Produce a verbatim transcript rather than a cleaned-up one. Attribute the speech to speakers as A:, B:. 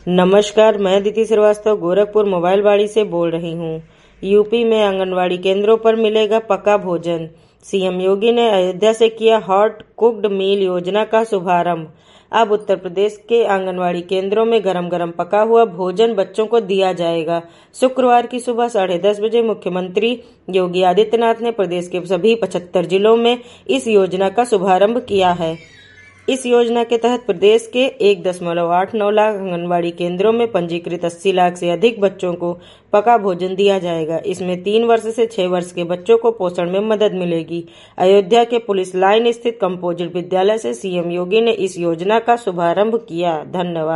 A: नमस्कार, मैं अदिति श्रीवास्तव गोरखपुर मोबाइल बाड़ी से बोल रही हूँ। यूपी में आंगनवाड़ी केंद्रों पर मिलेगा पका भोजन। सीएम योगी ने अयोध्या से किया हॉट कुक्ड मील योजना का शुभारंभ। अब उत्तर प्रदेश के आंगनवाड़ी केंद्रों में गरम गरम पका हुआ भोजन बच्चों को दिया जाएगा। शुक्रवार की सुबह साढ़े दस बजे मुख्यमंत्री योगी आदित्यनाथ ने प्रदेश के सभी पचहत्तर जिलों में इस योजना का शुभारंभ किया है। इस योजना के तहत प्रदेश के एक दशमलव आठ नौ लाख आंगनबाड़ी केंद्रों में पंजीकृत अस्सी लाख से अधिक बच्चों को पका भोजन दिया जाएगा। इसमें तीन वर्ष से छह वर्ष के बच्चों को पोषण में मदद मिलेगी। अयोध्या के पुलिस लाइन स्थित कंपोजिट विद्यालय से सीएम योगी ने इस योजना का शुभारंभ किया। धन्यवाद।